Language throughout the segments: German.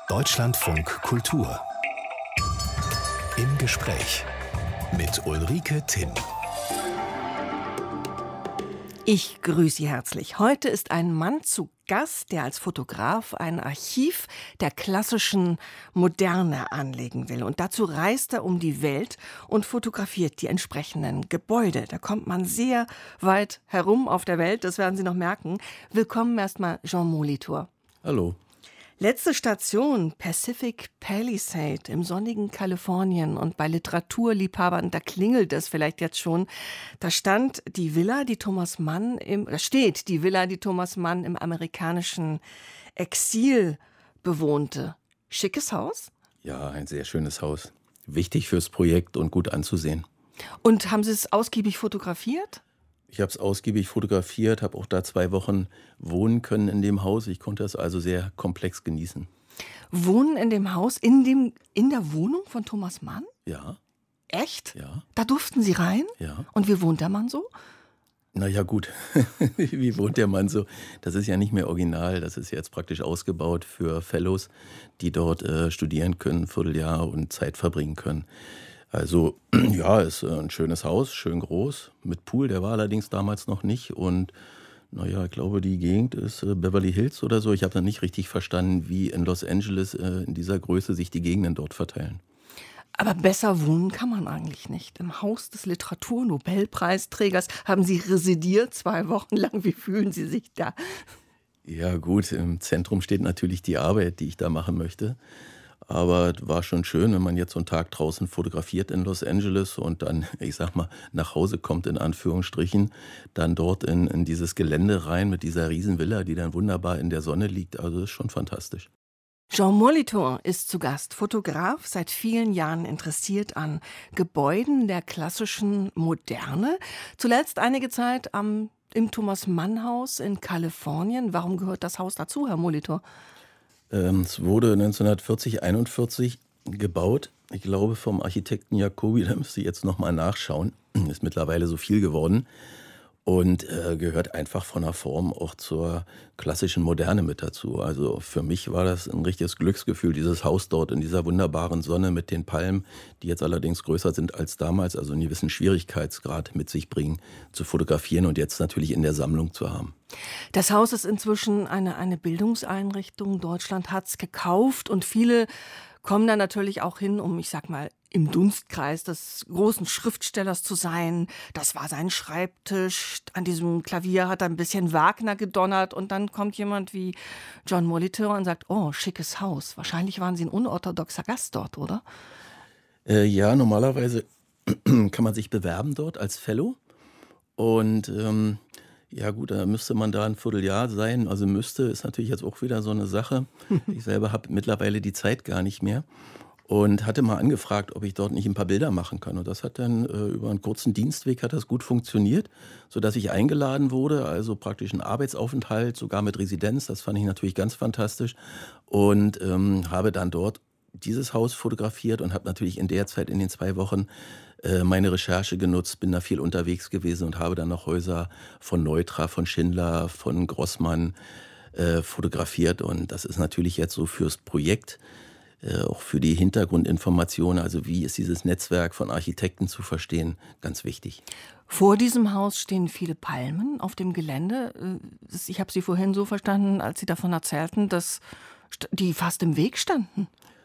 Deutschlandfunk Kultur. Im Gespräch mit Ulrike Timm. Ich grüße Sie herzlich. Heute ist ein Mann zu Gast, der als Fotograf ein Archiv der klassischen Moderne anlegen will. Und dazu reist er um die Welt und fotografiert die entsprechenden Gebäude. Da kommt man sehr weit herum auf der Welt, das werden Sie noch merken. Willkommen erstmal, Jean Molitor. Hallo. Letzte Station, Pacific Palisade im sonnigen Kalifornien. Und bei Literaturliebhabern, da klingelt es vielleicht jetzt schon, da steht die Villa, die Thomas Mann im amerikanischen Exil bewohnte. Schickes Haus? Ja, ein sehr schönes Haus. Wichtig fürs Projekt und gut anzusehen. Und haben Sie es ausgiebig fotografiert? Ich habe es ausgiebig fotografiert, habe auch da 2 Wochen wohnen können in dem Haus. Ich konnte es also sehr komplex genießen. Wohnen in dem Haus, in der Wohnung von Thomas Mann? Ja. Echt? Ja. Da durften Sie rein? Ja. Und wie wohnt der Mann so? Naja, gut. Wie wohnt der Mann so? Das ist ja nicht mehr original. Das ist jetzt praktisch ausgebaut für Fellows, die dort studieren können, ein Vierteljahr und Zeit verbringen können. Also, ja, ist ein schönes Haus, schön groß, mit Pool, der war allerdings damals noch nicht. Und, naja, ich glaube, die Gegend ist Beverly Hills oder so. Ich habe dann nicht richtig verstanden, wie in Los Angeles in dieser Größe sich die Gegenden dort verteilen. Aber besser wohnen kann man eigentlich nicht. Im Haus des Literaturnobelpreisträgers haben Sie residiert 2 Wochen lang. Wie fühlen Sie sich da? Ja, gut, im Zentrum steht natürlich die Arbeit, die ich da machen möchte. Aber war schon schön, wenn man jetzt so einen Tag draußen fotografiert in Los Angeles und dann, ich sag mal, nach Hause kommt, in Anführungsstrichen, dann dort in dieses Gelände rein mit dieser Riesenvilla, die dann wunderbar in der Sonne liegt. Also das ist schon fantastisch. Jean Molitor ist zu Gast, Fotograf, seit vielen Jahren interessiert an Gebäuden der klassischen Moderne. Zuletzt einige Zeit im Thomas-Mann-Haus in Kalifornien. Warum gehört das Haus dazu, Herr Molitor? Es wurde 1940, 41 gebaut. Ich glaube vom Architekten Jacobi, da müsste ich jetzt nochmal nachschauen. Ist mittlerweile so viel geworden. Und gehört einfach von der Form auch zur klassischen Moderne mit dazu. Also für mich war das ein richtiges Glücksgefühl, dieses Haus dort in dieser wunderbaren Sonne mit den Palmen, die jetzt allerdings größer sind als damals, also einen gewissen Schwierigkeitsgrad mit sich bringen, zu fotografieren und jetzt natürlich in der Sammlung zu haben. Das Haus ist inzwischen eine Bildungseinrichtung. Deutschland hat es gekauft und viele kommen da natürlich auch hin, um, ich sag mal, im Dunstkreis des großen Schriftstellers zu sein. Das war sein Schreibtisch. An diesem Klavier hat er ein bisschen Wagner gedonnert und dann kommt jemand wie Jean Molitor und sagt, oh, schickes Haus. Wahrscheinlich waren Sie ein unorthodoxer Gast dort, oder? Ja, normalerweise kann man sich bewerben dort als Fellow und ja gut, da müsste man da ein Vierteljahr sein. Also müsste, ist natürlich jetzt auch wieder so eine Sache. Ich selber habe mittlerweile die Zeit gar nicht mehr. Und hatte mal angefragt, ob ich dort nicht ein paar Bilder machen kann. Und das hat dann über einen kurzen Dienstweg hat das gut funktioniert, sodass ich eingeladen wurde. Also praktisch ein Arbeitsaufenthalt, sogar mit Residenz. Das fand ich natürlich ganz fantastisch. Und habe dann dort dieses Haus fotografiert und habe natürlich in der Zeit, in den 2 Wochen, meine Recherche genutzt, bin da viel unterwegs gewesen und habe dann noch Häuser von Neutra, von Schindler, von Grossmann fotografiert. Und das ist natürlich jetzt so fürs Projekt, auch für die Hintergrundinformation, also wie ist dieses Netzwerk von Architekten zu verstehen, ganz wichtig. Vor diesem Haus stehen viele Palmen auf dem Gelände. Ich habe Sie vorhin so verstanden, als Sie davon erzählten, dass die fast im Weg standen.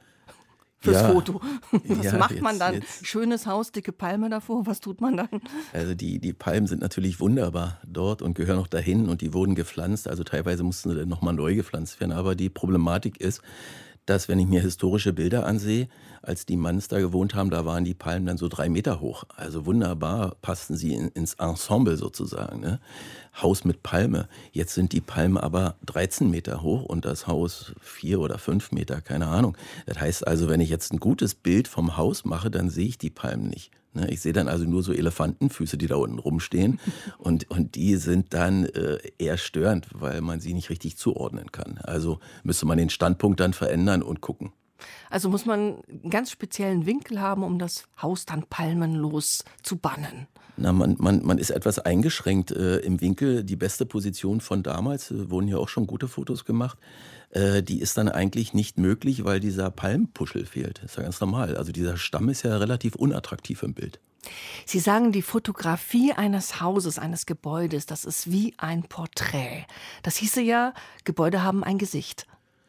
Fürs Foto. Was macht man dann? Schönes Haus, dicke Palme davor, was tut man dann? Also die Palmen sind natürlich wunderbar dort und gehören auch dahin und die wurden gepflanzt. Also teilweise mussten sie nochmal neu gepflanzt werden. Aber die Problematik ist, dass, wenn ich mir historische Bilder ansehe, als die Manns da gewohnt haben, da waren die Palmen dann so 3 Meter hoch. Also wunderbar passten sie ins Ensemble sozusagen. Ne? Haus mit Palme. Jetzt sind die Palmen aber 13 Meter hoch und das Haus 4 oder 5 Meter, keine Ahnung. Das heißt also, wenn ich jetzt ein gutes Bild vom Haus mache, dann sehe ich die Palmen nicht. Ich sehe dann also nur so Elefantenfüße, die da unten rumstehen und die sind dann eher störend, weil man sie nicht richtig zuordnen kann. Also müsste man den Standpunkt dann verändern und gucken. Also muss man einen ganz speziellen Winkel haben, um das Haus dann palmenlos zu bannen. Na, man ist etwas eingeschränkt im Winkel. Die beste Position von damals, wurden ja auch schon gute Fotos gemacht, die ist dann eigentlich nicht möglich, weil dieser Palmpuschel fehlt. Das ist ja ganz normal. Also dieser Stamm ist ja relativ unattraktiv im Bild. Sie sagen, die Fotografie eines Hauses, eines Gebäudes, das ist wie ein Porträt. Das hieße ja, Gebäude haben ein Gesicht.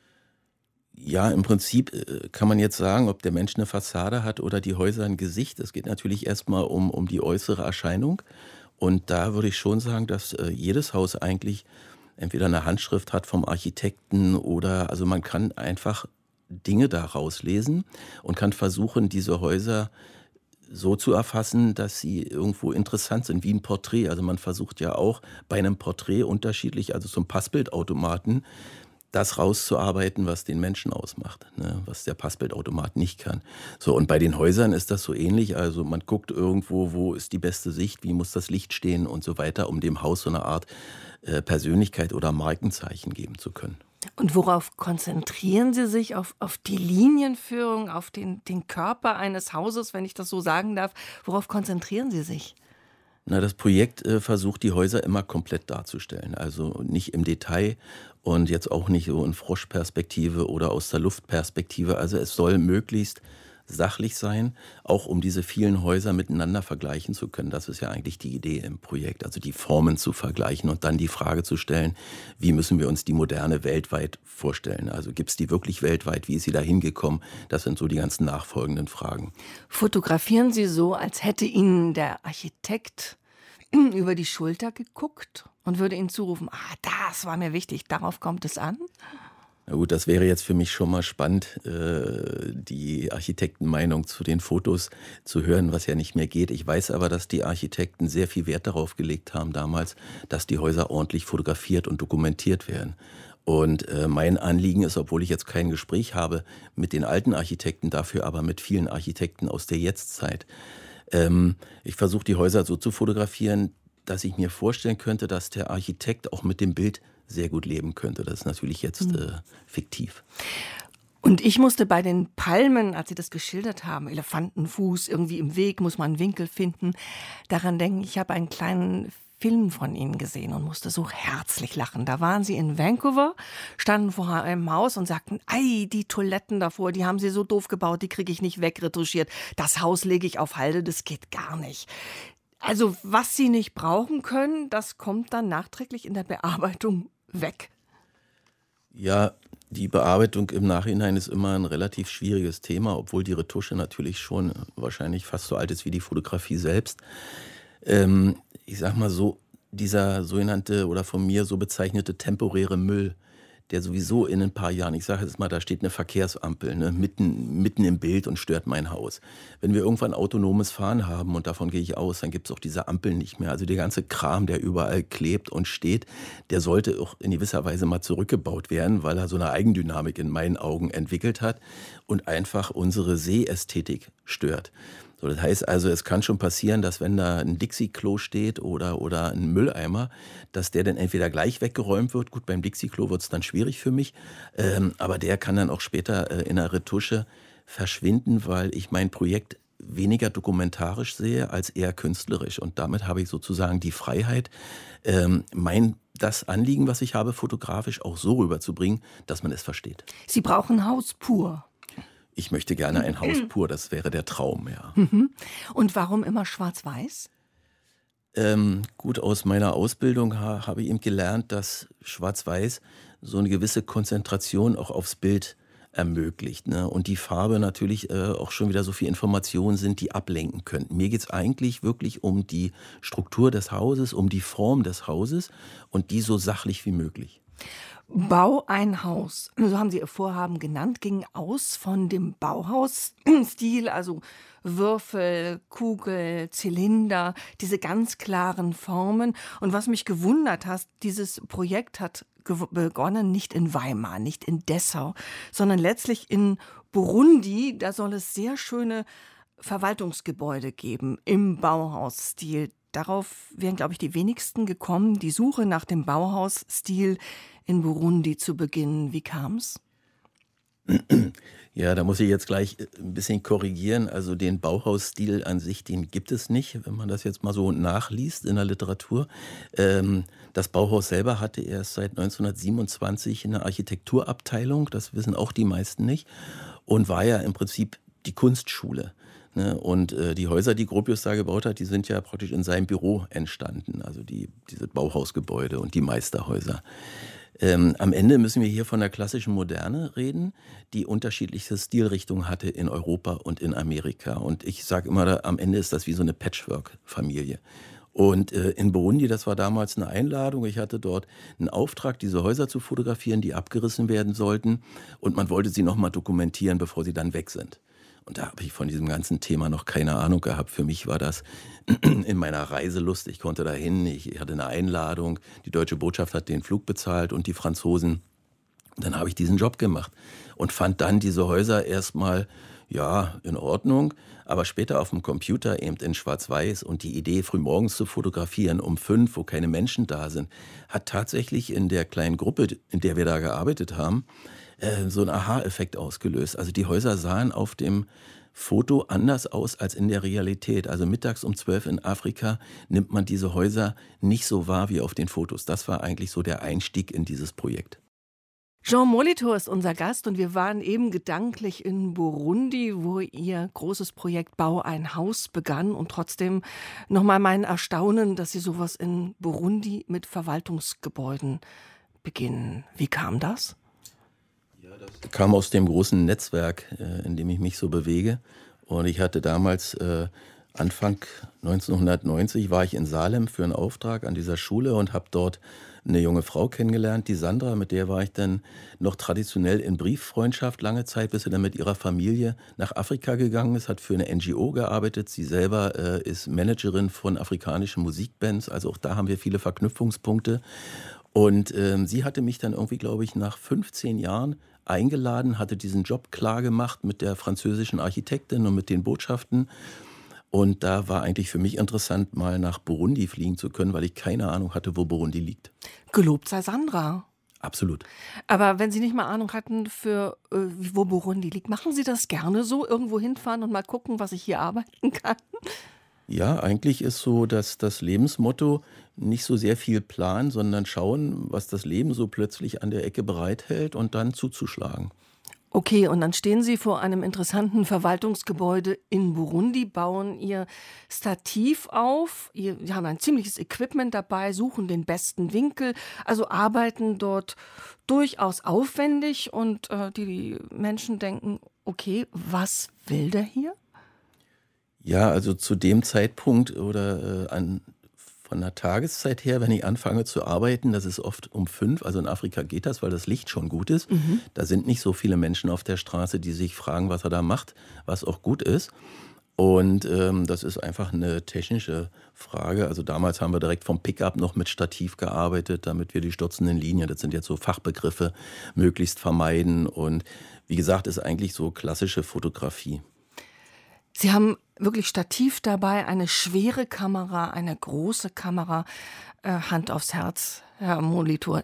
Ja, im Prinzip kann man jetzt sagen, ob der Mensch eine Fassade hat oder die Häuser ein Gesicht. Es geht natürlich erstmal um die äußere Erscheinung. Und da würde ich schon sagen, dass jedes Haus eigentlich entweder eine Handschrift hat vom Architekten oder, also man kann einfach Dinge da rauslesen und kann versuchen, diese Häuser so zu erfassen, dass sie irgendwo interessant sind, wie ein Porträt. Also man versucht ja auch bei einem Porträt unterschiedlich, also zum Passbildautomaten, das rauszuarbeiten, was den Menschen ausmacht, ne, was der Passbildautomat nicht kann. So, und bei den Häusern ist das so ähnlich. Also man guckt irgendwo, wo ist die beste Sicht, wie muss das Licht stehen und so weiter, um dem Haus so eine Art Persönlichkeit oder Markenzeichen geben zu können. Und worauf konzentrieren Sie sich? Auf die Linienführung, auf den Körper eines Hauses, wenn ich das so sagen darf? Worauf konzentrieren Sie sich? Na, das Projekt versucht, die Häuser immer komplett darzustellen. Also nicht im Detail und jetzt auch nicht so in Froschperspektive oder aus der Luftperspektive. Also es soll möglichst sachlich sein, auch um diese vielen Häuser miteinander vergleichen zu können. Das ist ja eigentlich die Idee im Projekt, also die Formen zu vergleichen und dann die Frage zu stellen, wie müssen wir uns die Moderne weltweit vorstellen? Also gibt es die wirklich weltweit? Wie ist sie da hingekommen? Das sind so die ganzen nachfolgenden Fragen. Fotografieren Sie so, als hätte Ihnen der Architekt über die Schulter geguckt und würde Ihnen zurufen, das war mir wichtig, darauf kommt es an? Na gut, das wäre jetzt für mich schon mal spannend, die Architektenmeinung zu den Fotos zu hören, was ja nicht mehr geht. Ich weiß aber, dass die Architekten sehr viel Wert darauf gelegt haben damals, dass die Häuser ordentlich fotografiert und dokumentiert werden. Und mein Anliegen ist, obwohl ich jetzt kein Gespräch habe mit den alten Architekten, dafür aber mit vielen Architekten aus der Jetztzeit. Ich versuche die Häuser so zu fotografieren, dass ich mir vorstellen könnte, dass der Architekt auch mit dem Bild sehr gut leben könnte. Das ist natürlich jetzt fiktiv. Und ich musste bei den Palmen, als Sie das geschildert haben, Elefantenfuß, irgendwie im Weg, muss man einen Winkel finden, daran denken, ich habe einen kleinen Film von Ihnen gesehen und musste so herzlich lachen. Da waren Sie in Vancouver, standen vor einem Haus und sagten, die Toiletten davor, die haben Sie so doof gebaut, die kriege ich nicht wegretuschiert. Das Haus lege ich auf Halde, das geht gar nicht. Also was Sie nicht brauchen können, das kommt dann nachträglich in der Bearbeitung weg. Ja, die Bearbeitung im Nachhinein ist immer ein relativ schwieriges Thema, obwohl die Retusche natürlich schon wahrscheinlich fast so alt ist wie die Fotografie selbst. Ich sag mal so, dieser sogenannte oder von mir so bezeichnete temporäre Müll, der sowieso in ein paar Jahren, ich sage jetzt mal, da steht eine Verkehrsampel, ne, mitten im Bild und stört mein Haus. Wenn wir irgendwann autonomes Fahren haben, und davon gehe ich aus, dann gibt es auch diese Ampeln nicht mehr. Also der ganze Kram, der überall klebt und steht, der sollte auch in gewisser Weise mal zurückgebaut werden, weil er so eine Eigendynamik in meinen Augen entwickelt hat und einfach unsere Seeästhetik stört. So, das heißt also, es kann schon passieren, dass wenn da ein Dixie-Klo steht oder ein Mülleimer, dass der dann entweder gleich weggeräumt wird. Gut, beim Dixie-Klo wird es dann schwierig für mich, aber der kann dann auch später in der Retusche verschwinden, weil ich mein Projekt weniger dokumentarisch sehe als eher künstlerisch. Und damit habe ich sozusagen die Freiheit, das Anliegen, was ich habe, fotografisch auch so rüberzubringen, dass man es versteht. Sie brauchen Haus pur. Ich möchte gerne ein Haus pur, das wäre der Traum, ja. Und warum immer schwarz-weiß? Gut, aus meiner Ausbildung habe ich eben gelernt, dass Schwarz-Weiß so eine gewisse Konzentration auch aufs Bild ermöglicht, ne? Und die Farbe natürlich auch schon wieder so viel Informationen sind, die ablenken könnten. Mir geht es eigentlich wirklich um die Struktur des Hauses, um die Form des Hauses und die so sachlich wie möglich. Bau ein Haus, so haben Sie Ihr Vorhaben genannt, ging aus von dem Bauhausstil, also Würfel, Kugel, Zylinder, diese ganz klaren Formen. Und was mich gewundert hat, dieses Projekt hat begonnen nicht in Weimar, nicht in Dessau, sondern letztlich in Burundi. Da soll es sehr schöne Verwaltungsgebäude geben im Bauhausstil. Darauf wären, glaube ich, die wenigsten gekommen, die Suche nach dem Bauhausstil in Burundi zu beginnen. Wie kam's? Ja, da muss ich jetzt gleich ein bisschen korrigieren. Also den Bauhausstil an sich, den gibt es nicht, wenn man das jetzt mal so nachliest in der Literatur. Das Bauhaus selber hatte erst seit 1927 eine Architekturabteilung, das wissen auch die meisten nicht, und war ja im Prinzip die Kunstschule. Ne? Und die Häuser, die Gropius da gebaut hat, die sind ja praktisch in seinem Büro entstanden, also diese Bauhausgebäude und die Meisterhäuser. Am Ende müssen wir hier von der klassischen Moderne reden, die unterschiedlichste Stilrichtungen hatte in Europa und in Amerika. Und ich sage immer, am Ende ist das wie so eine Patchwork-Familie. Und in Burundi, das war damals eine Einladung. Ich hatte dort einen Auftrag, diese Häuser zu fotografieren, die abgerissen werden sollten. Und man wollte sie nochmal dokumentieren, bevor sie dann weg sind. Und da habe ich von diesem ganzen Thema noch keine Ahnung gehabt. Für mich war das in meiner Reiselust. Ich konnte dahin, ich hatte eine Einladung. Die deutsche Botschaft hat den Flug bezahlt und die Franzosen. Und dann habe ich diesen Job gemacht und fand dann diese Häuser erstmal, ja, in Ordnung. Aber später auf dem Computer eben in Schwarz-Weiß und die Idee, frühmorgens zu fotografieren um 5, wo keine Menschen da sind, hat tatsächlich in der kleinen Gruppe, in der wir da gearbeitet haben, so einen Aha-Effekt ausgelöst. Also die Häuser sahen auf dem Foto anders aus als in der Realität. Also mittags um 12 in Afrika nimmt man diese Häuser nicht so wahr wie auf den Fotos. Das war eigentlich so der Einstieg in dieses Projekt. Jean Molitor ist unser Gast und wir waren eben gedanklich in Burundi, wo Ihr großes Projekt Bau ein Haus begann. Und trotzdem nochmal mein Erstaunen, dass Sie sowas in Burundi mit Verwaltungsgebäuden beginnen. Wie kam das? Das kam aus dem großen Netzwerk, in dem ich mich so bewege. Und ich hatte damals, Anfang 1990, war ich in Salem für einen Auftrag an dieser Schule und habe dort eine junge Frau kennengelernt, die Sandra, mit der war ich dann noch traditionell in Brieffreundschaft lange Zeit, bis sie dann mit ihrer Familie nach Afrika gegangen ist, hat für eine NGO gearbeitet. Sie selber ist Managerin von afrikanischen Musikbands, also auch da haben wir viele Verknüpfungspunkte. Und sie hatte mich dann irgendwie, glaube ich, nach 15 Jahren eingeladen, hatte diesen Job klar gemacht mit der französischen Architektin und mit den Botschaften. Und da war eigentlich für mich interessant, mal nach Burundi fliegen zu können, weil ich keine Ahnung hatte, wo Burundi liegt. Gelobt sei Sandra. Absolut. Aber wenn Sie nicht mal Ahnung hatten, für wo Burundi liegt, machen Sie das gerne so? Irgendwo hinfahren und mal gucken, was ich hier arbeiten kann? Ja, eigentlich ist so, dass das Lebensmotto nicht so sehr viel planen, sondern schauen, was das Leben so plötzlich an der Ecke bereithält und dann zuzuschlagen. Okay, und dann stehen Sie vor einem interessanten Verwaltungsgebäude in Burundi, bauen Ihr Stativ auf, Sie haben ein ziemliches Equipment dabei, suchen den besten Winkel, also arbeiten dort durchaus aufwendig und die Menschen denken, okay, was will der hier? Ja, also zu dem Zeitpunkt oder von der Tageszeit her, wenn ich anfange zu arbeiten, das ist oft um 5, also in Afrika geht das, weil das Licht schon gut ist. Da sind nicht so viele Menschen auf der Straße, die sich fragen, was er da macht, was auch gut ist. Und das ist einfach eine technische Frage. Also damals haben wir direkt vom Pickup noch mit Stativ gearbeitet, damit wir die stürzenden Linien, das sind jetzt so Fachbegriffe, möglichst vermeiden. Und wie gesagt, ist eigentlich so klassische Fotografie. Sie haben wirklich Stativ dabei, eine schwere Kamera, eine große Kamera, Hand aufs Herz, Herr Molitor,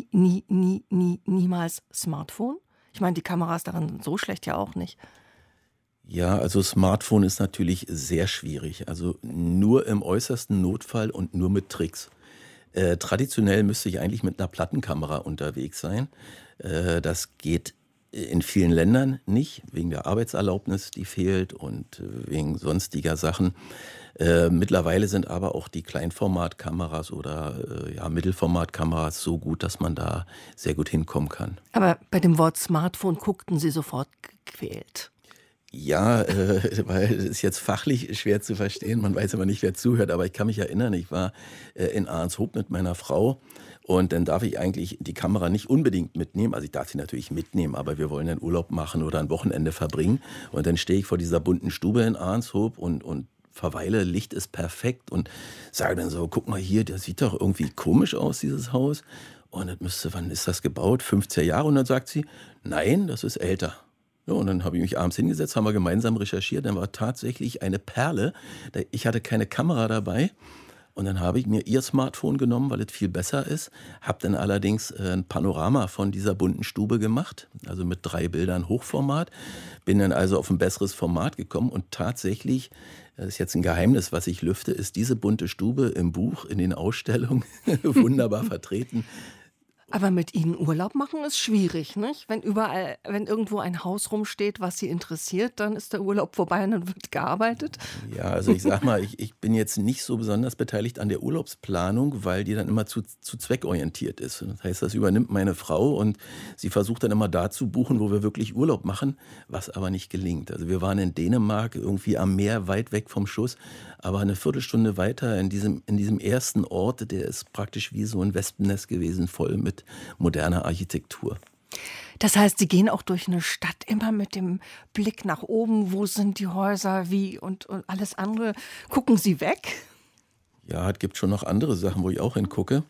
niemals Smartphone? Ich meine, die Kameras darin sind so schlecht ja auch nicht. Ja, also Smartphone ist natürlich sehr schwierig. Also nur im äußersten Notfall und nur mit Tricks. Traditionell müsste ich eigentlich mit einer Plattenkamera unterwegs sein. Das geht in vielen Ländern nicht, wegen der Arbeitserlaubnis, die fehlt und wegen sonstiger Sachen. Mittlerweile sind aber auch die Kleinformatkameras oder Mittelformatkameras so gut, dass man da sehr gut hinkommen kann. Aber bei dem Wort Smartphone guckten Sie sofort gequält. Ja, weil es ist jetzt fachlich schwer zu verstehen, man weiß aber nicht, wer zuhört, aber ich kann mich erinnern, ich war in Ahrenshoop mit meiner Frau und dann darf ich eigentlich die Kamera nicht unbedingt mitnehmen, also ich darf sie natürlich mitnehmen, aber wir wollen einen Urlaub machen oder ein Wochenende verbringen und dann stehe ich vor dieser bunten Stube in Ahrenshoop und verweile, Licht ist perfekt und sage dann so, guck mal hier, das sieht doch irgendwie komisch aus, dieses Haus und das müsste, wann ist das gebaut, 15 Jahre und dann sagt sie, nein, das ist älter. Ja, und dann habe ich mich abends hingesetzt, haben wir gemeinsam recherchiert, dann war tatsächlich eine Perle. Ich hatte keine Kamera dabei Und dann habe ich mir ihr Smartphone genommen, weil es viel besser ist, habe dann allerdings ein Panorama von dieser bunten Stube gemacht, also mit 3 Bildern Hochformat, bin dann also auf ein besseres Format gekommen und tatsächlich, das ist jetzt ein Geheimnis, was ich lüfte, ist diese bunte Stube im Buch, in den Ausstellungen wunderbar vertreten. Aber mit Ihnen Urlaub machen ist schwierig, nicht? Wenn irgendwo ein Haus rumsteht, was Sie interessiert, dann ist der Urlaub vorbei und dann wird gearbeitet. Ja, also ich sag mal, ich bin jetzt nicht so besonders beteiligt an der Urlaubsplanung, weil die dann immer zu zweckorientiert ist. Das heißt, das übernimmt meine Frau und sie versucht dann immer da zu buchen, wo wir wirklich Urlaub machen, was aber nicht gelingt. Also wir waren in Dänemark, irgendwie am Meer, weit weg vom Schuss, aber eine Viertelstunde weiter in diesem ersten Ort, der ist praktisch wie so ein Wespennest gewesen, voll mit moderner Architektur. Das heißt, Sie gehen auch durch eine Stadt immer mit dem Blick nach oben. Wo sind die Häuser, wie und alles andere? Gucken Sie weg? Ja, es gibt schon noch andere Sachen, wo ich auch hingucke.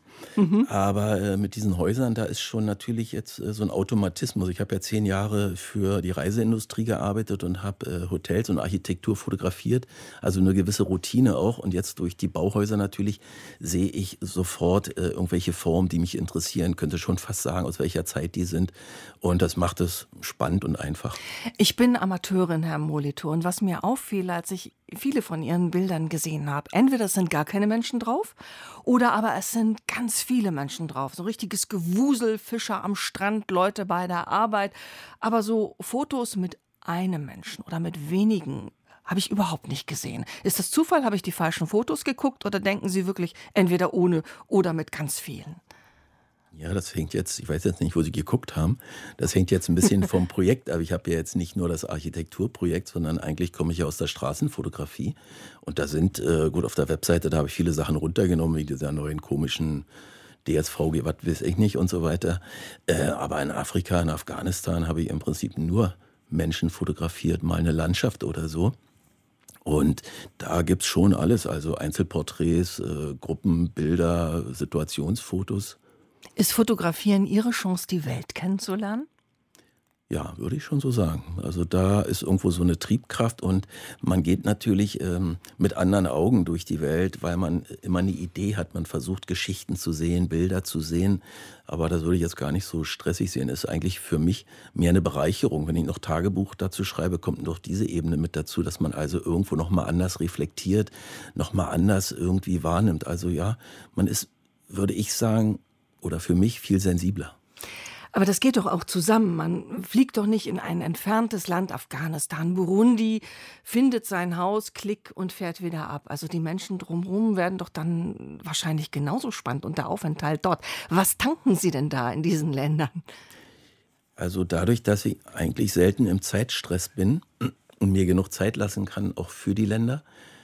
Aber mit diesen Häusern, da ist schon natürlich jetzt so ein Automatismus. Ich habe ja 10 Jahre für die Reiseindustrie gearbeitet und habe Hotels und Architektur fotografiert. Also eine gewisse Routine auch. Und jetzt durch die Bauhäuser natürlich sehe ich sofort irgendwelche Formen, die mich interessieren. Könnte schon fast sagen, aus welcher Zeit die sind. Und das macht es spannend und einfach. Ich bin Amateurin, Herr Molitor. Und was mir auffiel, als ich viele von Ihren Bildern gesehen habe, entweder es sind gar keine Menschen drauf oder aber es sind ganz viele Menschen drauf. So richtiges Gewusel, Fischer am Strand, Leute bei der Arbeit. Aber so Fotos mit einem Menschen oder mit wenigen habe ich überhaupt nicht gesehen. Ist das Zufall? Habe ich die falschen Fotos geguckt oder denken Sie wirklich entweder ohne oder mit ganz vielen? Ja, das hängt jetzt, ich weiß jetzt nicht, wo Sie geguckt haben, das hängt jetzt ein bisschen vom Projekt ab. Ich habe ja jetzt nicht nur das Architekturprojekt, sondern eigentlich komme ich ja aus der Straßenfotografie. Und da sind, gut, auf der Webseite, da habe ich viele Sachen runtergenommen, wie dieser neuen komischen DSVG, was weiß ich nicht und so weiter. Aber in Afrika, in Afghanistan habe ich im Prinzip nur Menschen fotografiert, mal eine Landschaft oder so. Und da gibt's schon alles, also Einzelporträts, Gruppenbilder, Situationsfotos. Ist Fotografieren Ihre Chance, die Welt kennenzulernen? Ja, würde ich schon so sagen. Also da ist irgendwo so eine Triebkraft und man geht natürlich mit anderen Augen durch die Welt, weil man immer eine Idee hat. Man versucht Geschichten zu sehen, Bilder zu sehen. Aber das würde ich jetzt gar nicht so stressig sehen. Ist eigentlich für mich mehr eine Bereicherung. Wenn ich noch Tagebuch dazu schreibe, kommt noch diese Ebene mit dazu, dass man also irgendwo nochmal anders reflektiert, nochmal anders irgendwie wahrnimmt. Also ja, man ist, würde ich sagen, oder für mich viel sensibler. Aber das geht doch auch zusammen. Man fliegt doch nicht in ein entferntes Land, Afghanistan, Burundi, findet sein Haus, klick und fährt wieder ab. Also die Menschen drumherum werden doch dann wahrscheinlich genauso spannend und der Aufenthalt dort. Was tanken Sie denn da in diesen Ländern? Also dadurch, dass ich eigentlich selten im Zeitstress bin und mir genug Zeit lassen kann, auch für die Länder,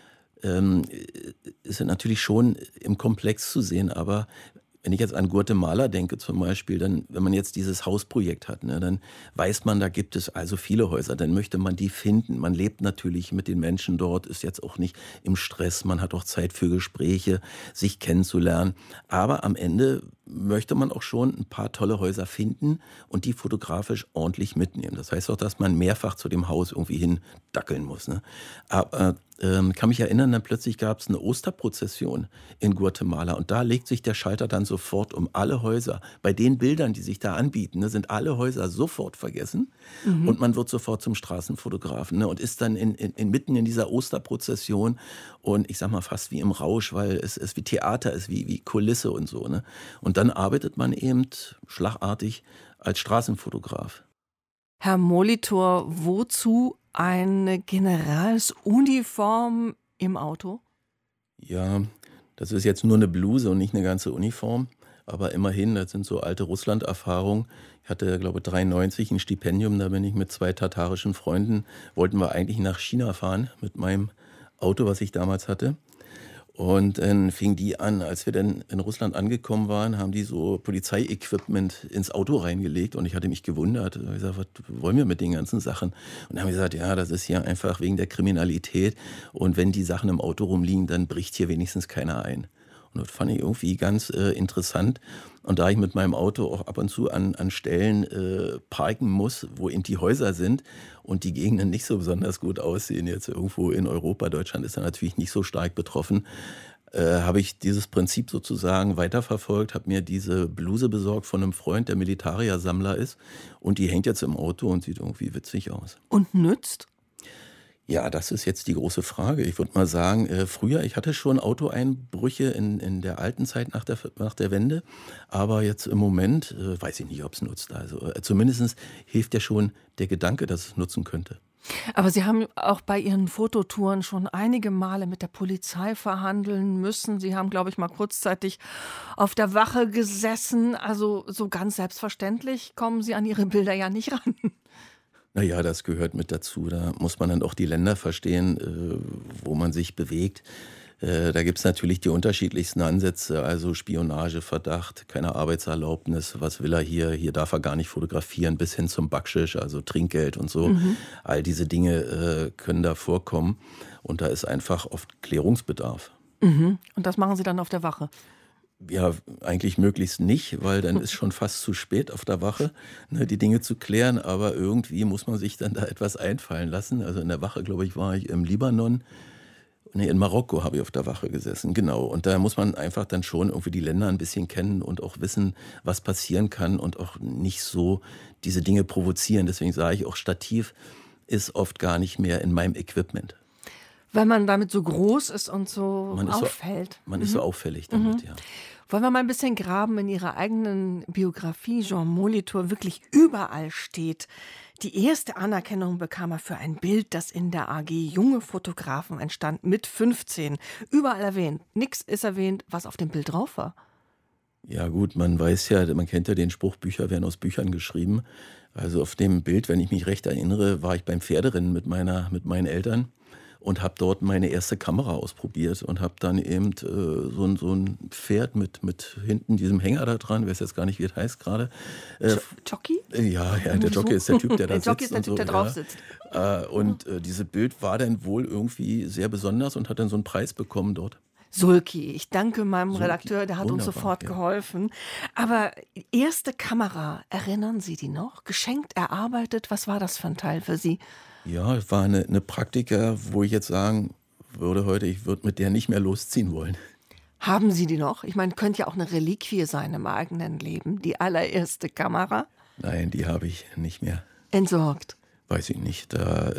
ist es natürlich schon im Komplex zu sehen, aber wenn ich jetzt an Guatemala denke zum Beispiel, dann, wenn man jetzt dieses Hausprojekt hat, ne, dann weiß man, da gibt es also viele Häuser, dann möchte man die finden. Man lebt natürlich mit den Menschen dort, ist jetzt auch nicht im Stress, man hat auch Zeit für Gespräche, sich kennenzulernen. Aber am Ende möchte man auch schon ein paar tolle Häuser finden und die fotografisch ordentlich mitnehmen. Das heißt auch, dass man mehrfach zu dem Haus irgendwie hin dackeln muss. Ne? Aber kann mich erinnern, dann plötzlich gab es eine Osterprozession in Guatemala und da legt sich der Schalter dann sofort um alle Häuser. Bei den Bildern, die sich da anbieten, ne, sind alle Häuser sofort vergessen und man wird sofort zum Straßenfotografen, ne, und ist dann mitten in dieser Osterprozession und ich sag mal fast wie im Rausch, weil es wie Theater ist, wie Kulisse und so. Ne? Und dann arbeitet man eben schlagartig als Straßenfotograf. Herr Molitor, wozu eine Generalsuniform im Auto? Ja, das ist jetzt nur eine Bluse und nicht eine ganze Uniform. Aber immerhin, das sind so alte Russland-Erfahrungen. Ich hatte, glaube ich, 1993 ein Stipendium, da bin ich mit 2 tatarischen Freunden, wollten wir eigentlich nach China fahren mit meinem Auto, was ich damals hatte. Und dann fing die an, als wir dann in Russland angekommen waren, haben die so Polizeiequipment ins Auto reingelegt und ich hatte mich gewundert. Ich habe gesagt, was wollen wir mit den ganzen Sachen? Und dann haben wir gesagt, ja, das ist hier einfach wegen der Kriminalität und wenn die Sachen im Auto rumliegen, dann bricht hier wenigstens keiner ein. Und das fand ich irgendwie ganz interessant. Und da ich mit meinem Auto auch ab und zu an Stellen parken muss, wo eben die Häuser sind und die Gegenden nicht so besonders gut aussehen, jetzt irgendwo in Europa, Deutschland ist da natürlich nicht so stark betroffen, habe ich dieses Prinzip sozusagen weiterverfolgt, habe mir diese Bluse besorgt von einem Freund, der Militaria-Sammler ist. Und die hängt jetzt im Auto und sieht irgendwie witzig aus. Und nützt? Ja, das ist jetzt die große Frage. Ich würde mal sagen, früher, ich hatte schon Autoeinbrüche in der alten Zeit nach der Wende, aber jetzt im Moment weiß ich nicht, ob es nutzt. Also zumindest hilft ja schon der Gedanke, dass es nutzen könnte. Aber Sie haben auch bei Ihren Fototouren schon einige Male mit der Polizei verhandeln müssen. Sie haben, glaube ich, mal kurzzeitig auf der Wache gesessen. Also so ganz selbstverständlich kommen Sie an Ihre Bilder ja nicht ran. Naja, das gehört mit dazu. Da muss man dann auch die Länder verstehen, wo man sich bewegt. Da gibt es natürlich die unterschiedlichsten Ansätze, also Spionage, Verdacht, keine Arbeitserlaubnis, was will er hier darf er gar nicht fotografieren, bis hin zum Backschisch, also Trinkgeld und so. All diese Dinge können da vorkommen und da ist einfach oft Klärungsbedarf. Und das machen Sie dann auf der Wache? Ja, eigentlich möglichst nicht, weil dann ist schon fast zu spät auf der Wache, ne, die Dinge zu klären. Aber irgendwie muss man sich dann da etwas einfallen lassen. Also in der Wache, glaube ich, war ich im Libanon. Nee, in Marokko habe ich auf der Wache gesessen, genau. Und da muss man einfach dann schon irgendwie die Länder ein bisschen kennen und auch wissen, was passieren kann und auch nicht so diese Dinge provozieren. Deswegen sage ich auch, Stativ ist oft gar nicht mehr in meinem Equipment. Weil man damit so groß ist und so auffällt. Man ist so auffällig damit, ja. Wollen wir mal ein bisschen graben in Ihrer eigenen Biografie? Jean Molitor wirklich überall steht. Die erste Anerkennung bekam er für ein Bild, das in der AG Junge Fotografen entstand, mit 15. Überall erwähnt. Nix ist erwähnt, was auf dem Bild drauf war. Ja gut, man kennt ja den Spruch, Bücher werden aus Büchern geschrieben. Also auf dem Bild, wenn ich mich recht erinnere, war ich beim Pferderennen mit meinen Eltern. Und habe dort meine erste Kamera ausprobiert und habe dann eben so ein Pferd mit hinten diesem Hänger da dran, ich weiß jetzt gar nicht, wie es heißt gerade. Jockey? Ja, der Jockey ist der Typ, der da sitzt. Der Jockey ist der Typ, der drauf sitzt. Dieses Bild war dann wohl irgendwie sehr besonders und hat dann so einen Preis bekommen dort. Sulki, ich danke meinem Redakteur, der hat uns sofort geholfen. Aber erste Kamera, erinnern Sie die noch? Geschenkt, erarbeitet, was war das für ein Teil für Sie? Ja, es war eine Praktika, wo ich jetzt sagen würde heute, ich würde mit der nicht mehr losziehen wollen. Haben Sie die noch? Ich meine, könnte ja auch eine Reliquie sein im eigenen Leben. Die allererste Kamera? Nein, die habe ich nicht mehr. Entsorgt? Weiß ich nicht.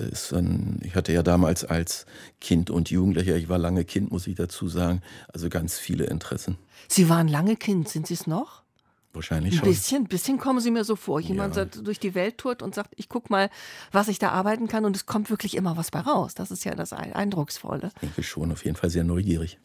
Ich hatte ja damals als Kind und Jugendlicher, ich war lange Kind, muss ich dazu sagen, also ganz viele Interessen. Sie waren lange Kind, sind Sie es noch? Wahrscheinlich schon. Ein bisschen kommen Sie mir so vor. Jemand durch die Welt tourt und sagt, ich guck mal, was ich da arbeiten kann, und es kommt wirklich immer was bei raus. Das ist ja das Eindrucksvolle. Ich denke schon, auf jeden Fall sehr neugierig.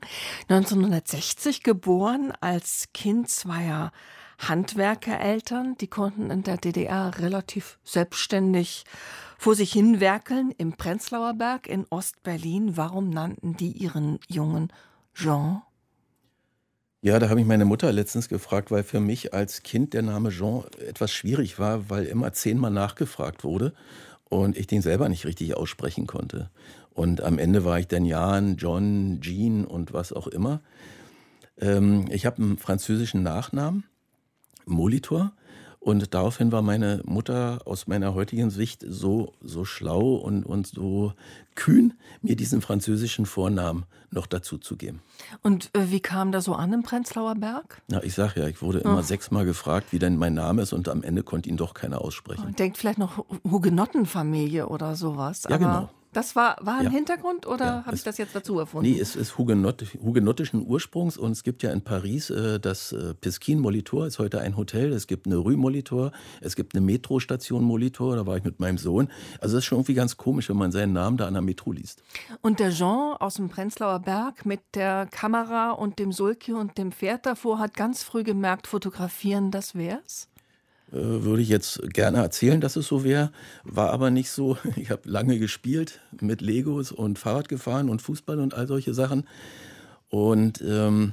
1960 geboren, als Kind zweier Handwerkereltern. Die konnten in der DDR relativ selbstständig vor sich hin werkeln, im Prenzlauer Berg in Ostberlin. Warum nannten die ihren Jungen Jean? Ja, da habe ich meine Mutter letztens gefragt, weil für mich als Kind der Name Jean etwas schwierig war, weil immer 10-mal nachgefragt wurde und ich den selber nicht richtig aussprechen konnte. Und am Ende war ich dann Jan, John, Jean und was auch immer. Ich habe einen französischen Nachnamen, Molitor. Und daraufhin war meine Mutter aus meiner heutigen Sicht so schlau und so kühn, mir diesen französischen Vornamen noch dazu zu geben. Und wie kam das so an im Prenzlauer Berg? Na, ich sag ja, ich wurde immer 6-mal gefragt, wie denn mein Name ist, und am Ende konnte ihn doch keiner aussprechen. Denkt vielleicht noch Hugenottenfamilie oder sowas. Ja, genau. Das war ein Hintergrund, oder habe ich das jetzt dazu erfunden? Nee, es ist hugenottischen Ursprungs, und es gibt ja in Paris das Piscine Molitor, ist heute ein Hotel, es gibt eine Rue Molitor, es gibt eine Metrostation Molitor, da war ich mit meinem Sohn. Also das ist schon irgendwie ganz komisch, wenn man seinen Namen da an der Metro liest. Und der Jean aus dem Prenzlauer Berg mit der Kamera und dem Sulki und dem Pferd davor hat ganz früh gemerkt, fotografieren, das wär's? Würde ich jetzt gerne erzählen, dass es so wäre, war aber nicht so. Ich habe lange gespielt mit Legos und Fahrrad gefahren und Fußball und all solche Sachen. Und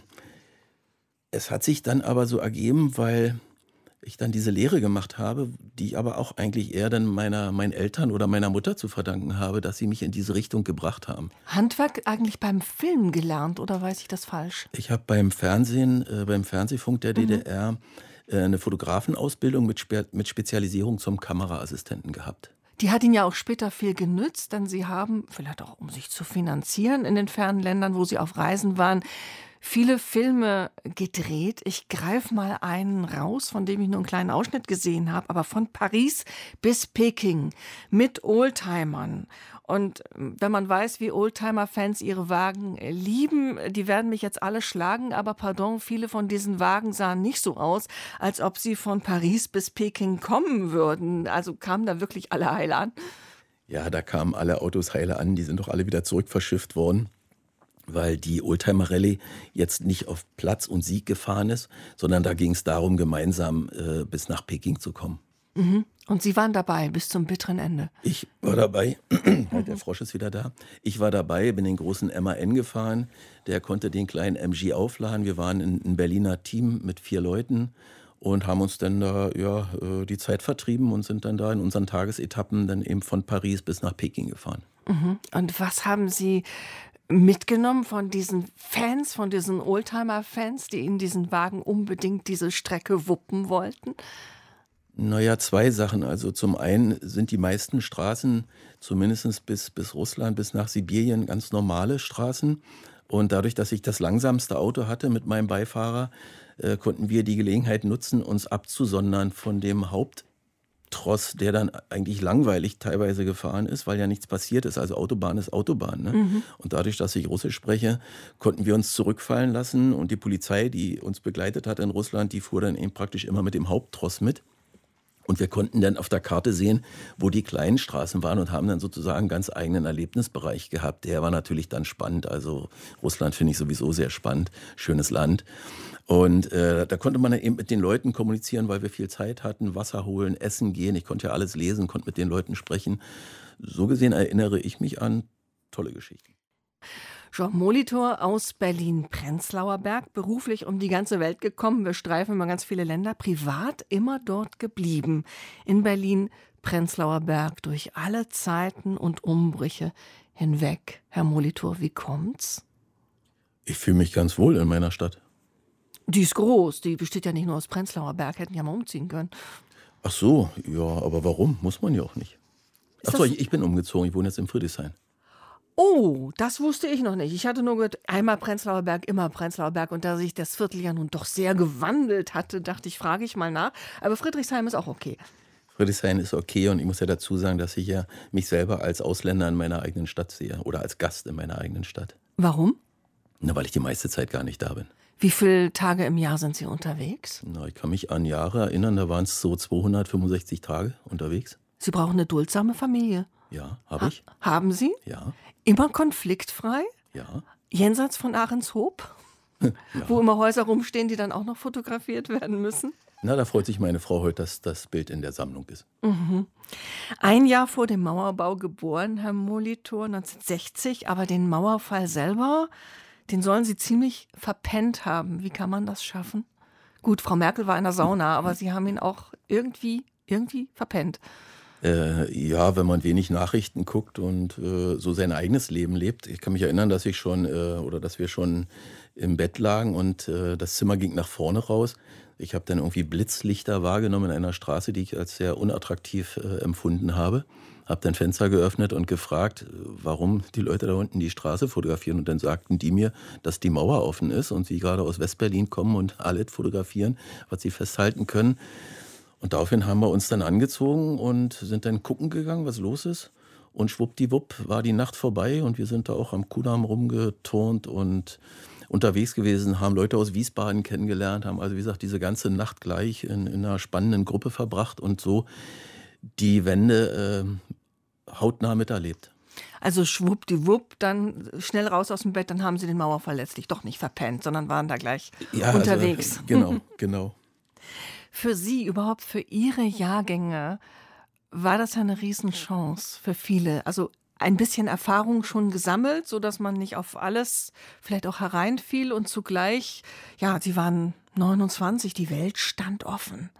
es hat sich dann aber so ergeben, weil ich dann diese Lehre gemacht habe, die ich aber auch eigentlich eher dann meinen Eltern oder meiner Mutter zu verdanken habe, dass sie mich in diese Richtung gebracht haben. Handwerk eigentlich beim Film gelernt, oder weiß ich das falsch? Ich habe beim Fernsehfunk der DDR eine Fotografenausbildung mit Spezialisierung zum Kameraassistenten gehabt. Die hat Ihnen ja auch später viel genützt, denn Sie haben, vielleicht auch um sich zu finanzieren in den fernen Ländern, wo Sie auf Reisen waren, viele Filme gedreht. Ich greife mal einen raus, von dem ich nur einen kleinen Ausschnitt gesehen habe, aber von Paris bis Peking mit Oldtimern. Und wenn man weiß, wie Oldtimer-Fans ihre Wagen lieben, die werden mich jetzt alle schlagen, aber pardon, viele von diesen Wagen sahen nicht so aus, als ob sie von Paris bis Peking kommen würden. Also kamen da wirklich alle heil an? Ja, da kamen alle Autos heile an, die sind doch alle wieder zurückverschifft worden, weil die Oldtimer-Rallye jetzt nicht auf Platz und Sieg gefahren ist, sondern da ging es darum, gemeinsam bis nach Peking zu kommen. Mhm. Und Sie waren dabei bis zum bitteren Ende? Ich war dabei, halt der Frosch ist wieder da. Ich war dabei, bin den großen MAN gefahren, der konnte den kleinen MG aufladen. Wir waren ein Berliner Team mit 4 Leuten und haben uns dann da die Zeit vertrieben und sind dann da in unseren Tagesetappen dann eben von Paris bis nach Peking gefahren. Mhm. Und was haben Sie mitgenommen von diesen Fans, von diesen Oldtimer-Fans, die in diesen Wagen unbedingt diese Strecke wuppen wollten? Naja, 2 Sachen. Also zum einen sind die meisten Straßen, zumindest bis Russland, bis nach Sibirien, ganz normale Straßen. Und dadurch, dass ich das langsamste Auto hatte mit meinem Beifahrer, konnten wir die Gelegenheit nutzen, uns abzusondern von dem Haupttross, der dann eigentlich langweilig teilweise gefahren ist, weil ja nichts passiert ist. Also Autobahn ist Autobahn. Ne? Mhm. Und dadurch, dass ich Russisch spreche, konnten wir uns zurückfallen lassen. Und die Polizei, die uns begleitet hat in Russland, die fuhr dann eben praktisch immer mit dem Haupttross mit. Und wir konnten dann auf der Karte sehen, wo die kleinen Straßen waren und haben dann sozusagen einen ganz eigenen Erlebnisbereich gehabt. Der war natürlich dann spannend. Also Russland finde ich sowieso sehr spannend. Schönes Land. Und da konnte man dann eben mit den Leuten kommunizieren, weil wir viel Zeit hatten. Wasser holen, essen gehen. Ich konnte ja alles lesen, konnte mit den Leuten sprechen. So gesehen erinnere ich mich an tolle Geschichten. Jean Molitor aus Berlin-Prenzlauer Berg, beruflich um die ganze Welt gekommen. Wir streifen immer ganz viele Länder, privat immer dort geblieben. In Berlin-Prenzlauer Berg durch alle Zeiten und Umbrüche hinweg. Herr Molitor, wie kommt's? Ich fühle mich ganz wohl in meiner Stadt. Die ist groß, die besteht ja nicht nur aus Prenzlauer Berg, hätten ja mal umziehen können. Ach so, ja, aber warum? Muss man ja auch nicht. Ach so, ich bin umgezogen, ich wohne jetzt in Friedrichshain. Oh, das wusste ich noch nicht. Ich hatte nur gehört, einmal Prenzlauer Berg, immer Prenzlauer Berg. Und da sich das Viertel ja nun doch sehr gewandelt hatte, dachte ich, frage ich mal nach. Aber Friedrichshain ist auch okay. Friedrichshain ist okay und ich muss ja dazu sagen, dass ich ja mich selber als Ausländer in meiner eigenen Stadt sehe oder als Gast in meiner eigenen Stadt. Warum? Na, weil ich die meiste Zeit gar nicht da bin. Wie viele Tage im Jahr sind Sie unterwegs? Na, ich kann mich an Jahre erinnern, da waren es so 265 Tage unterwegs. Sie brauchen eine duldsame Familie. Ja, habe ich. Haben Sie? Ja. Immer konfliktfrei? Ja. Jenseits von Ahrenshoop? Ja. Wo immer Häuser rumstehen, die dann auch noch fotografiert werden müssen? Na, da freut sich meine Frau heute, dass das Bild in der Sammlung ist. Mhm. Ein Jahr vor dem Mauerbau geboren, Herr Molitor, 1960. Aber den Mauerfall selber, den sollen Sie ziemlich verpennt haben. Wie kann man das schaffen? Gut, Frau Merkel war in der Sauna, aber Sie haben ihn auch irgendwie verpennt. Ja, wenn man wenig Nachrichten guckt und so sein eigenes Leben lebt. Ich kann mich erinnern, dass wir schon im Bett lagen und das Zimmer ging nach vorne raus. Ich habe dann irgendwie Blitzlichter wahrgenommen in einer Straße, die ich als sehr unattraktiv empfunden habe. Habe dann Fenster geöffnet und gefragt, warum die Leute da unten die Straße fotografieren. Und dann sagten die mir, dass die Mauer offen ist und sie gerade aus Westberlin kommen und alles fotografieren, was sie festhalten können. Und daraufhin haben wir uns dann angezogen und sind dann gucken gegangen, was los ist. Und schwuppdiwupp war die Nacht vorbei und wir sind da auch am Kudamm rumgeturnt und unterwegs gewesen, haben Leute aus Wiesbaden kennengelernt, haben also wie gesagt diese ganze Nacht gleich in einer spannenden Gruppe verbracht und so die Wende hautnah miterlebt. Also schwuppdiwupp, dann schnell raus aus dem Bett, dann haben Sie den Mauerfall letztlich doch nicht verpennt, sondern waren da gleich unterwegs. Also, genau. Für Sie, überhaupt für Ihre Jahrgänge, war das ja eine Riesenchance für viele. Also ein bisschen Erfahrung schon gesammelt, sodass man nicht auf alles vielleicht auch hereinfiel und zugleich, ja, Sie waren 29, die Welt stand offen.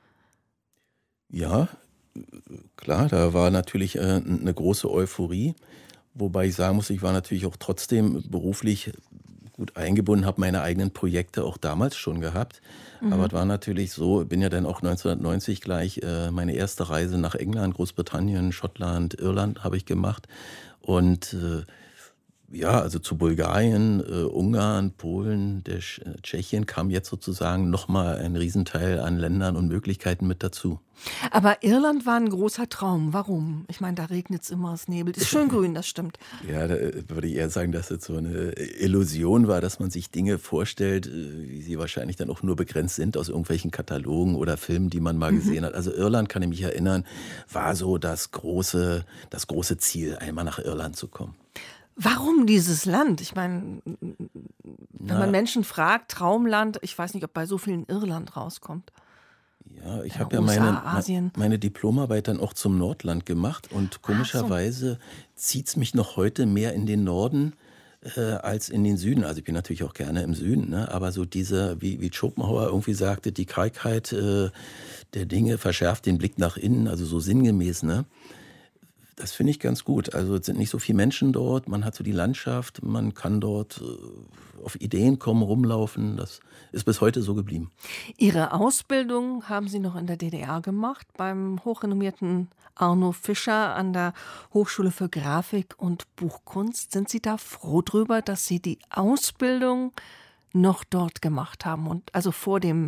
Ja, klar, da war natürlich eine große Euphorie, wobei ich sagen muss, ich war natürlich auch trotzdem beruflich gut eingebunden, habe meine eigenen Projekte auch damals schon gehabt. Aber es war natürlich so, bin ja dann auch 1990 gleich meine erste Reise nach England, Großbritannien, Schottland, Irland habe ich gemacht. Und ja, also zu Bulgarien, Ungarn, Polen, Tschechien kam jetzt sozusagen nochmal ein Riesenteil an Ländern und Möglichkeiten mit dazu. Aber Irland war ein großer Traum. Warum? Ich meine, da regnet es immer, es nebelt. Ist schön grün, das stimmt. Ja, da würde ich eher sagen, dass es so eine Illusion war, dass man sich Dinge vorstellt, wie sie wahrscheinlich dann auch nur begrenzt sind aus irgendwelchen Katalogen oder Filmen, die man mal gesehen hat. Also Irland, kann ich mich erinnern, war so das große Ziel, einmal nach Irland zu kommen. Warum dieses Land? Ich meine, wenn man Menschen fragt, Traumland, ich weiß nicht, ob bei so vielen Irland rauskommt. Ja, ich Ja, habe ja USA, Asien. meine Diplomarbeit dann auch zum Nordland gemacht und komischerweise zieht es mich noch heute mehr in den Norden als in den Süden. Also ich bin natürlich auch gerne im Süden, ne? Aber so diese, wie Schopenhauer irgendwie sagte, die Kargheit der Dinge verschärft den Blick nach innen, also so sinngemäß, ne? Das finde ich ganz gut. Also es sind nicht so viele Menschen dort, man hat so die Landschaft, man kann dort auf Ideen kommen, rumlaufen. Das ist bis heute so geblieben. Ihre Ausbildung haben Sie noch in der DDR gemacht, beim hochrenommierten Arno Fischer an der Hochschule für Grafik und Buchkunst. Sind Sie da froh drüber, dass Sie die Ausbildung noch dort gemacht haben und also vor dem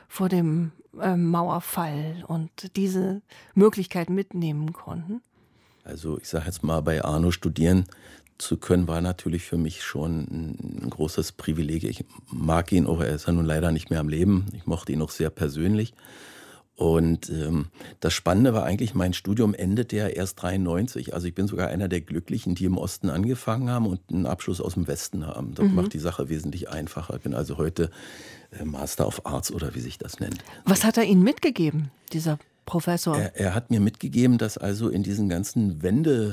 Mauerfall und diese Möglichkeit mitnehmen konnten? Also ich sage jetzt mal, bei Arno studieren zu können, war natürlich für mich schon ein großes Privileg. Ich mag ihn auch, er ist ja nun leider nicht mehr am Leben. Ich mochte ihn auch sehr persönlich. Und das Spannende war eigentlich, mein Studium endete ja erst 1993. Also ich bin sogar einer der Glücklichen, die im Osten angefangen haben und einen Abschluss aus dem Westen haben. Das macht die Sache wesentlich einfacher. Ich bin also heute Master of Arts oder wie sich das nennt. Was hat er Ihnen mitgegeben, dieser Professor? Er hat mir mitgegeben, dass also in diesen ganzen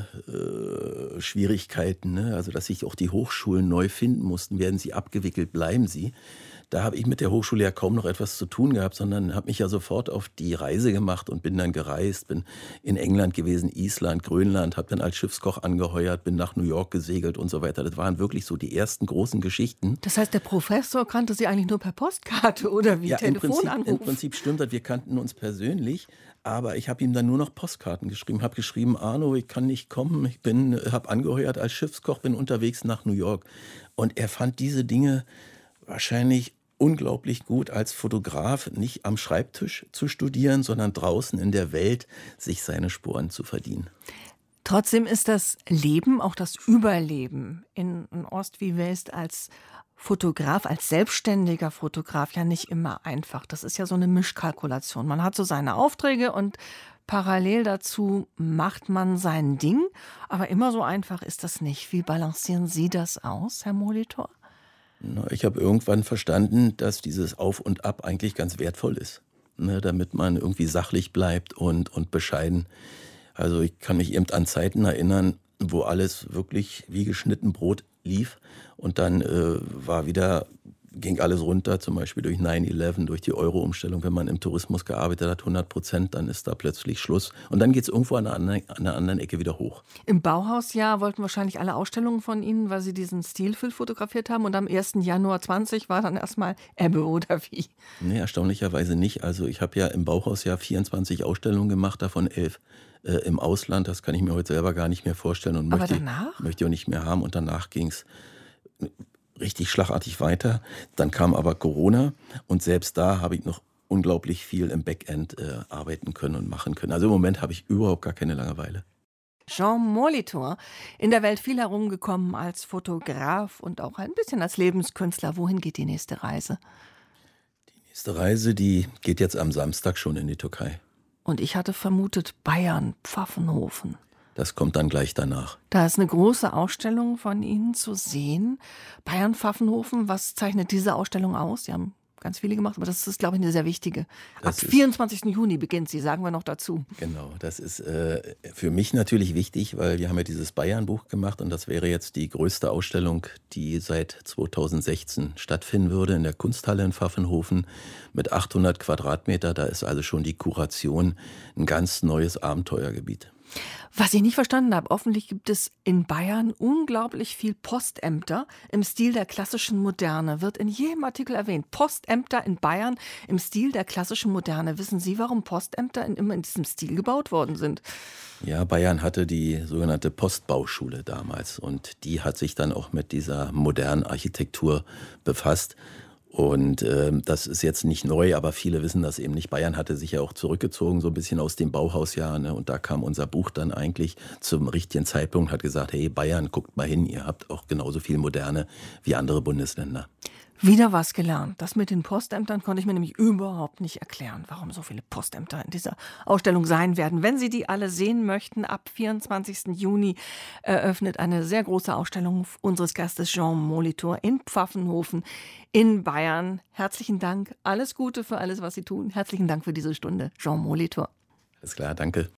Wendeschwierigkeiten, ne, also dass sich auch die Hochschulen neu finden mussten, werden sie abgewickelt, bleiben sie. Da habe ich mit der Hochschule ja kaum noch etwas zu tun gehabt, sondern habe mich ja sofort auf die Reise gemacht und bin dann gereist, bin in England gewesen, Island, Grönland, habe dann als Schiffskoch angeheuert, bin nach New York gesegelt und so weiter. Das waren wirklich so die ersten großen Geschichten. Das heißt, der Professor kannte Sie eigentlich nur per Postkarte oder wie? Ja, Telefonanruf? im Prinzip stimmt das, wir kannten uns persönlich, aber ich habe ihm dann nur noch Postkarten geschrieben, habe geschrieben, Arno, ich kann nicht kommen, ich habe angeheuert als Schiffskoch, bin unterwegs nach New York. Und er fand diese Dinge wahrscheinlich unglaublich gut als Fotograf, nicht am Schreibtisch zu studieren, sondern draußen in der Welt sich seine Sporen zu verdienen. Trotzdem ist das Leben, auch das Überleben in Ost wie West als Fotograf, als selbstständiger Fotograf ja nicht immer einfach. Das ist ja so eine Mischkalkulation. Man hat so seine Aufträge und parallel dazu macht man sein Ding. Aber immer so einfach ist das nicht. Wie balancieren Sie das aus, Herr Molitor? Ich habe irgendwann verstanden, dass dieses Auf und Ab eigentlich ganz wertvoll ist, ne, damit man irgendwie sachlich bleibt und bescheiden. Also ich kann mich eben an Zeiten erinnern, wo alles wirklich wie geschnitten Brot lief und dann ging alles runter, zum Beispiel durch 9/11, durch die Euro-Umstellung. Wenn man im Tourismus gearbeitet hat, 100%, dann ist da plötzlich Schluss. Und dann geht es irgendwo an einer anderen Ecke wieder hoch. Im Bauhausjahr wollten wahrscheinlich alle Ausstellungen von Ihnen, weil Sie diesen Stilfilm fotografiert haben. Und am 1. Januar 20 war dann erstmal Ebbe, oder wie? Nee, erstaunlicherweise nicht. Also ich habe ja im Bauhausjahr 24 Ausstellungen gemacht, davon 11 im Ausland. Das kann ich mir heute selber gar nicht mehr vorstellen und möchte ich auch nicht mehr haben. Und danach ging es richtig schlagartig weiter. Dann kam aber Corona und selbst da habe ich noch unglaublich viel im Backend arbeiten können und machen können. Also im Moment habe ich überhaupt gar keine Langeweile. Jean Molitor, in der Welt viel herumgekommen als Fotograf und auch ein bisschen als Lebenskünstler. Wohin geht die nächste Reise? Die nächste Reise, die geht jetzt am Samstag schon in die Türkei. Und ich hatte vermutet Bayern, Pfaffenhofen. Das kommt dann gleich danach. Da ist eine große Ausstellung von Ihnen zu sehen. Bayern, Pfaffenhofen, was zeichnet diese Ausstellung aus? Sie haben ganz viele gemacht, aber das ist, glaube ich, eine sehr wichtige. Ab 24. Juni beginnt sie, sagen wir noch dazu. Genau, das ist für mich natürlich wichtig, weil wir haben ja dieses Bayern-Buch gemacht und das wäre jetzt die größte Ausstellung, die seit 2016 stattfinden würde in der Kunsthalle in Pfaffenhofen mit 800 Quadratmeter. Da ist also schon die Kuration ein ganz neues Abenteuergebiet. Was ich nicht verstanden habe, offensichtlich gibt es in Bayern unglaublich viel Postämter im Stil der klassischen Moderne. Wird in jedem Artikel erwähnt. Postämter in Bayern im Stil der klassischen Moderne. Wissen Sie, warum Postämter immer in diesem Stil gebaut worden sind? Ja, Bayern hatte die sogenannte Postbauschule damals und die hat sich dann auch mit dieser modernen Architektur befasst. Und das ist jetzt nicht neu, aber viele wissen das eben nicht. Bayern hatte sich ja auch zurückgezogen, so ein bisschen aus dem Bauhausjahr. Ne? Und da kam unser Buch dann eigentlich zum richtigen Zeitpunkt, hat gesagt, hey Bayern, guckt mal hin, ihr habt auch genauso viel Moderne wie andere Bundesländer. Wieder was gelernt. Das mit den Postämtern konnte ich mir nämlich überhaupt nicht erklären, warum so viele Postämter in dieser Ausstellung sein werden. Wenn Sie die alle sehen möchten, ab 24. Juni eröffnet eine sehr große Ausstellung unseres Gastes Jean Molitor in Pfaffenhofen in Bayern. Herzlichen Dank. Alles Gute für alles, was Sie tun. Herzlichen Dank für diese Stunde, Jean Molitor. Alles klar, danke.